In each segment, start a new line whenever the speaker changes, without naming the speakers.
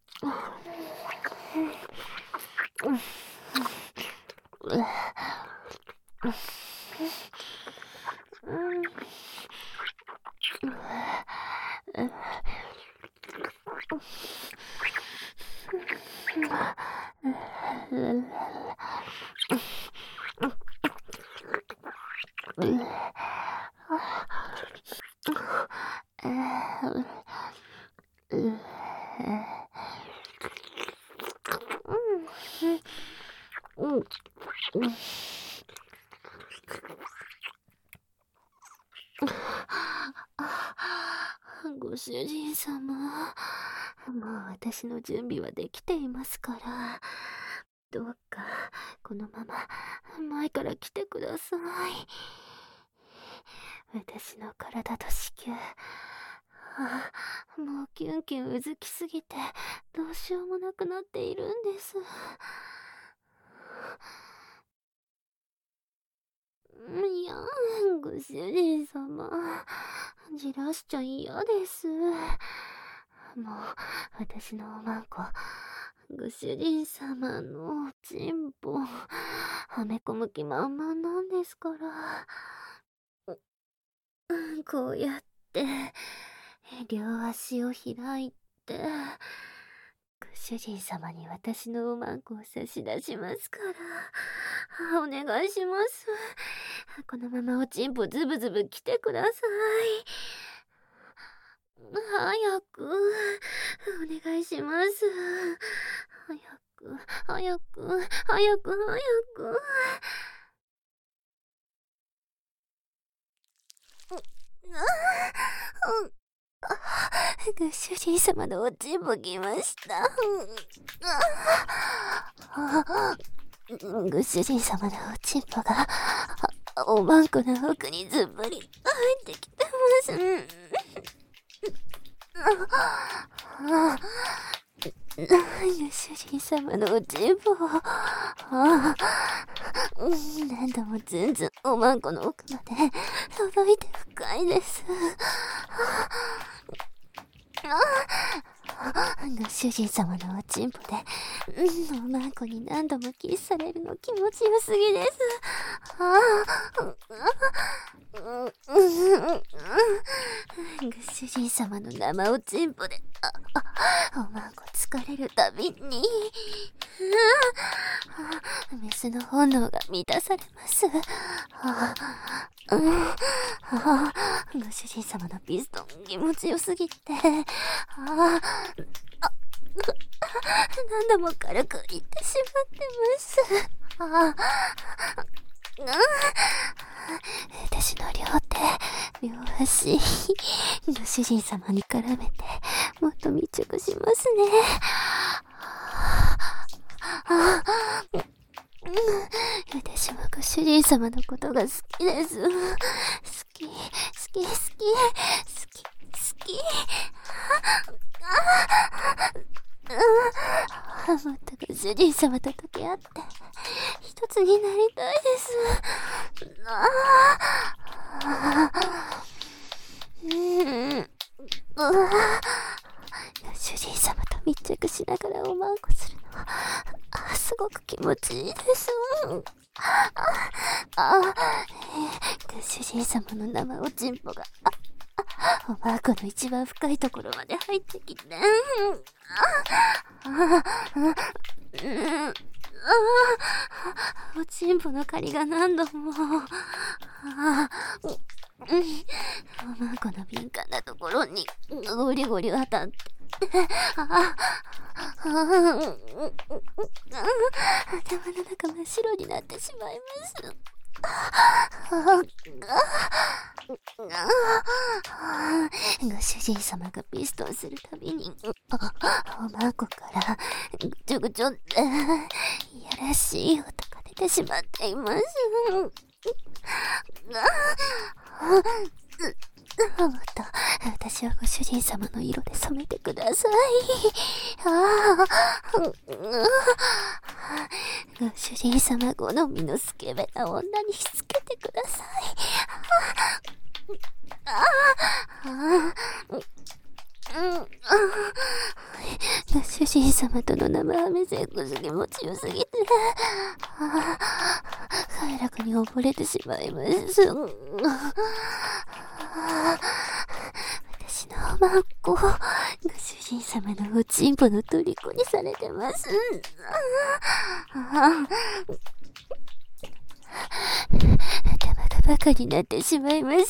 ご主人様、もう私の準備はできていますから、どうかこのまま前から来てください。私の体と子宮、もうキュンキュンうずきすぎてどうしようもなくなっているんです。いや、ご主人様、じらしちゃ嫌です。もう、私のおまんこ、ご主人様のチンポ、はめ込む気満々なんですから。こうやって、両足を開いて、ご主人様に私のおまんこを差し出しますから。お願いします。このままおちんぽズブズブ来てください。早く、お願いします。早く、早く、早く、早く。ご主人様のおちんぽ来ました。ご主人様のおちんぽがおまんこの奥にずっぷり入ってきてます。ご主人様のおちんぽ何度もずんずんおまんこの奥まで届いて深いです。ご主人様のおちんぽで、おまんこに何度もキスされるの気持ちよすぎです。ご主人様の生おちんぽで、おまんこ疲れるたびに、メスの本能が満たされます。ご主人様のピストン気持ちよすぎて、何度も軽く言ってしまってます。私の両手、両足、ご主人様に絡めて、もっと密着しますね。私もご主人様のことが好きです。好き、好き、好き、好き、好き。もっとご主人様と溶け合って、一つになりたいです。ご主人様と密着しながらおまんこするのは、すごく気持ちいいです。ご主人様の生おちんぽが、おまんこの一番深いところまで入ってきて、おちんぽの狩りが何度も、おまんこの敏感なところにゴリゴリ当たって、頭の中真っ白になってしまいます。ご主人様がピストンするたびに、おまんこからぐちょぐちょっていやらしい音が出てしまっています。もっと私はご主人様の色で染めてください。ご主人様好みのスケベな女にしつけてください。 ご主人様との生ハメセックス気持ちよすぎて、快楽に溺れてしまいます。私のおまんこ、ご主人様のおちんぽの虜にされてます。頭がバカになってしまいます。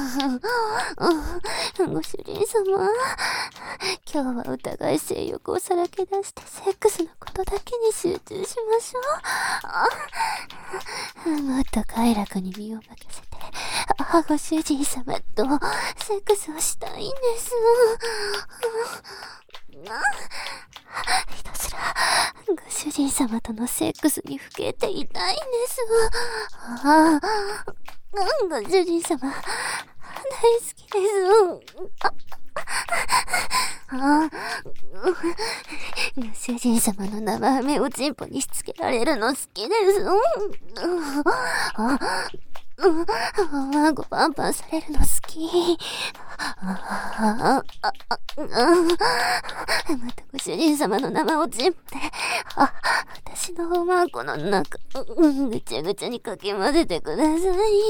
ご主人様、今日はお互い性欲をさらけ出してセックスのことだけに集中しましょう。もっと快楽に身を任せて、ご主人様とセックスをしたいんです。ひたすらご主人様とのセックスにふけていたいんです。ご主人様、大好きです。ご主人様の生ハメをチンポにしつけられるの好きです。おまんこパンパンされるの好き。またご主人様の生おちんぽで、私のおまんこの中、ぐちゃぐちゃにかき混ぜてください。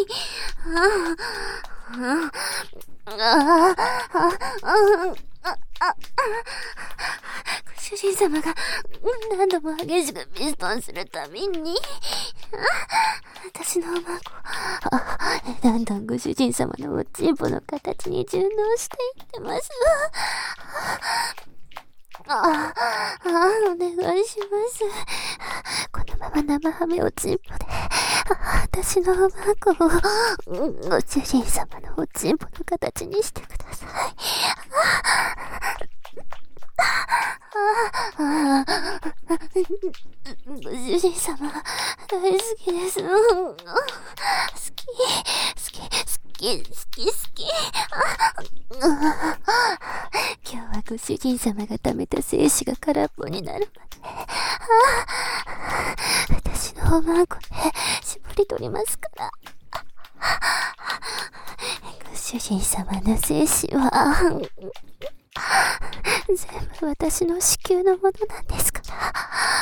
ご主人様が何度も激しくピストンするたびに、私のおまんこ、だんだんご主人様のおちんぽの形に順応していってます。お願いします。このまま生ハメおちんぽで、私のおまんこを、ご主人様のおちんぽの形にしてください。ご主人様、大好きです。好き。今日はご主人様が溜めた精子が空っぽになるまで、私のおまんこで絞り取りますから。ご主人様の精子は、全部私の子宮のものなんですから。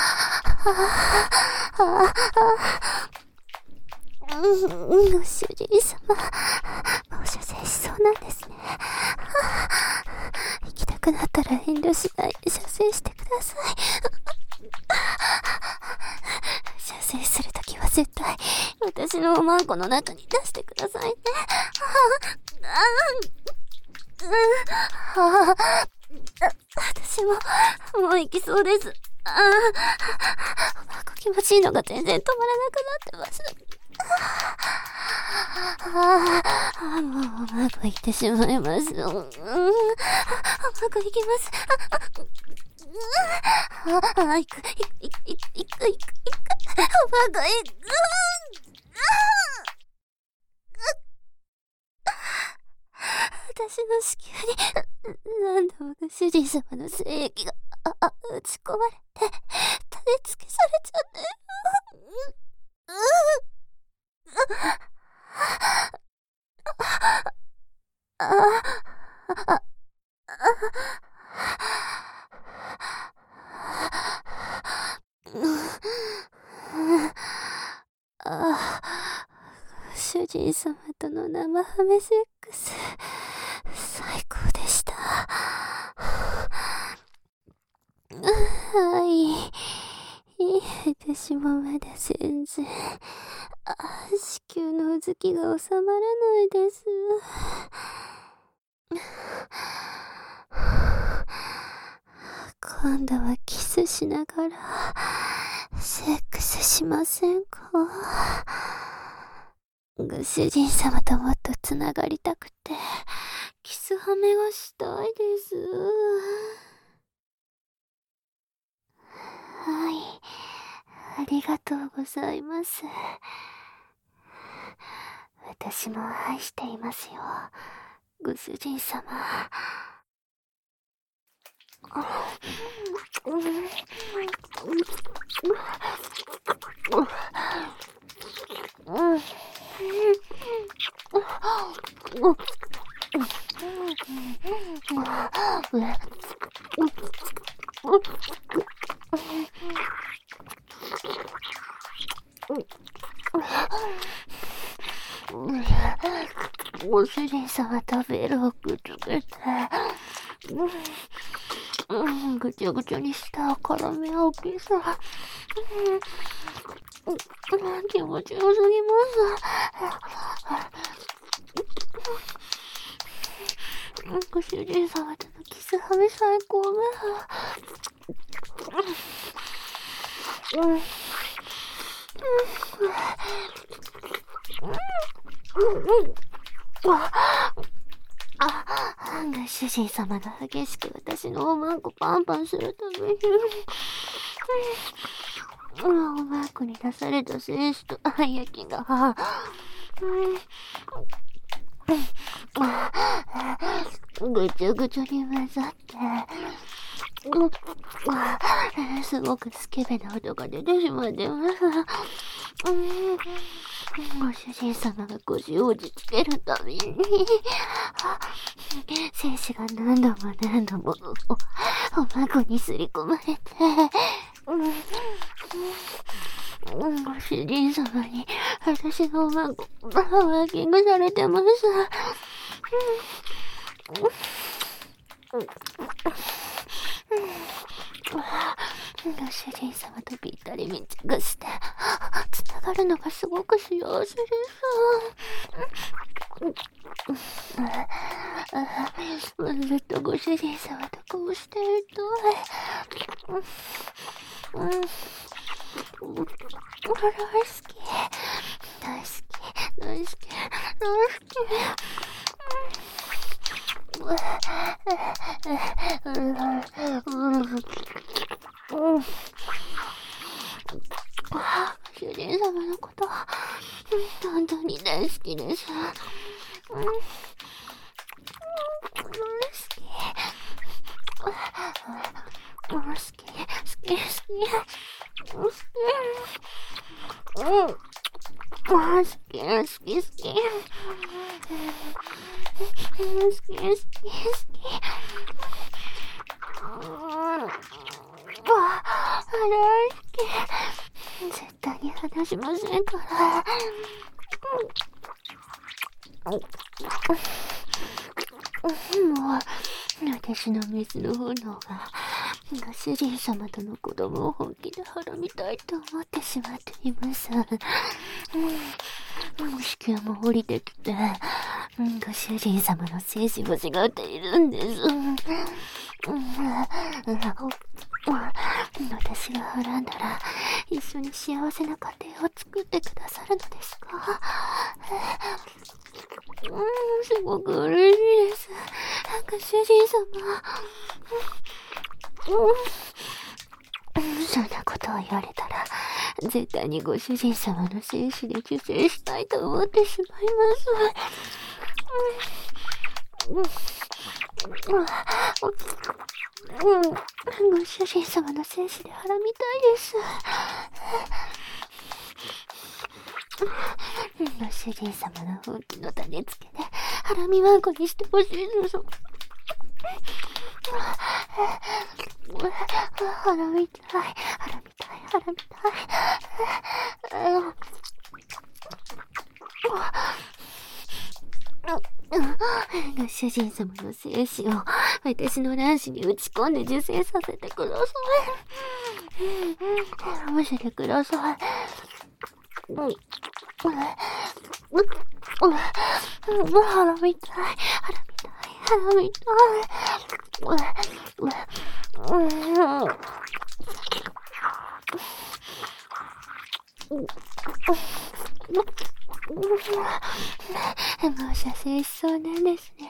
ご主人様、放射線しそうなんですね。行きたくなったら遠慮しないで射精してください。射精するときは絶対私のおまんこの中に出してくださいね。私もう行きそうです。おまんこ気持ちいいのが全然止まらなくなってます。もうおまんこ行ってしまいます。おまんこ行きます。行く。おまんこ行く。私の子宮に何度もご主人様の精液が打ち込まれて種付けされちゃって主人様との生ハメセックス最高でした。はい。私もまだ全然子宮のうずきが収まらないです。今度はキスしながらセックスしませんか？ご主人様ともっとつながりたくてキスハメがしたいです。はい、ありがとうございます。私も愛していますよ、ご主人様。 ご主人様とベロをくっつけて、ぐちゃぐちゃにした辛めを消す。気持ちよすぎます。ご主人様とのキスハメ最高ね。ご主人様が激しく私のおまんこパンパンするために、おまんこに出された精子と愛焼きが、ぐちゃぐちゃに混ざって、すごくスケベな音が出てしまってます。ご主人様が腰を打ちつけるたびに、精子が何度も何度もおまこにすり込まれて、ご主人様に私のおまこワーキングされてます。ご主人様とぴったり密着してつながるのがすごく幸せです。ずっとご主人様とこうしていたい。大好き大好き大好き大好き。主人様のこと本当に大好きです。大好き好き好き好き好き絶対に離しませんから。もう私のメスの炎がご主人様との子供を本気ではらみたいと思ってしまっています。子宮も降りてきて、ご主人様の精子欲しがっているんです。私がはらんだら一緒に幸せな家庭を作ってくださるのですか？すごく嬉しいです。ご主人様。そんなことを言われたら絶対にご主人様の精子で受精したいと思ってしまいます。ご主人様の精子ではらみたいです。ご主人様の本気の種付けでハラミワンコにしてほしいです。ハラミたい、ハラミたい、ハラミたい。ご主人様の精子を私の卵子に打ち込んで受精させてください。見せてください。ハラミたい、ハラミたい、ハラミたい。射精しそうなんですね。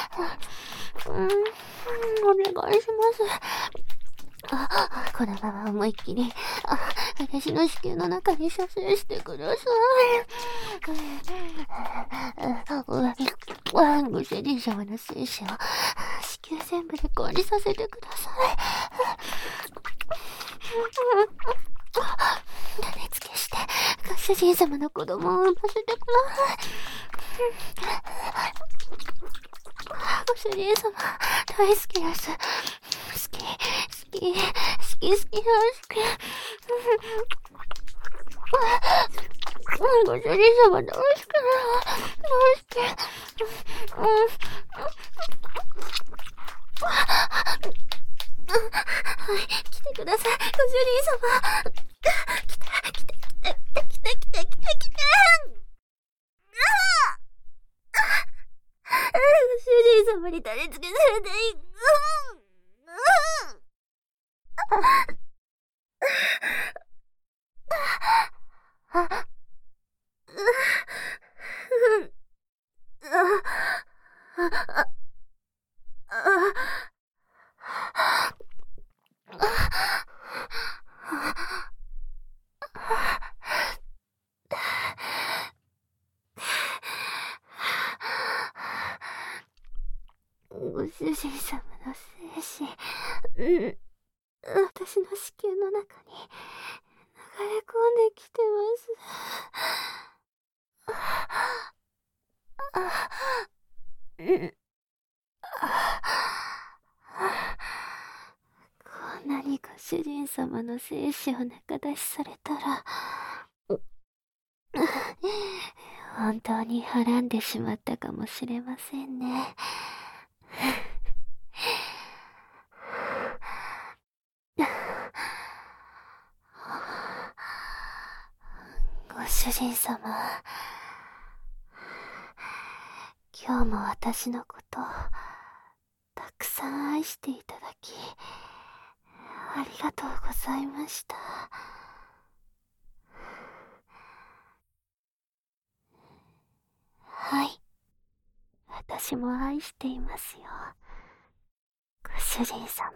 お願いします。このまま思いっきり私の子宮の中に射精してください。ご主人様の精子を子宮全部で氷させてください。種付けしてご主人様の子供を産ませてください。ご主人様大好きです。好きき、好き好き大好き。ご主人様大好きだ。大好き。はい、来てください、ご主人様。来て、来て、来て、来て、来て、来て、来て。ご主人様に取り付けされていく。ご主人様の精子、私の子宮の中に流れ込んできてます。こんなにご主人様の精子を中出しされたら、本当にはらんでしまったかもしれませんね。ご主人様、今日も私のことをたくさん愛していただき、ありがとうございました。はい、私も愛していますよ、ご主人様。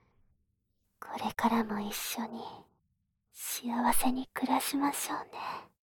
これからも一緒に幸せに暮らしましょうね。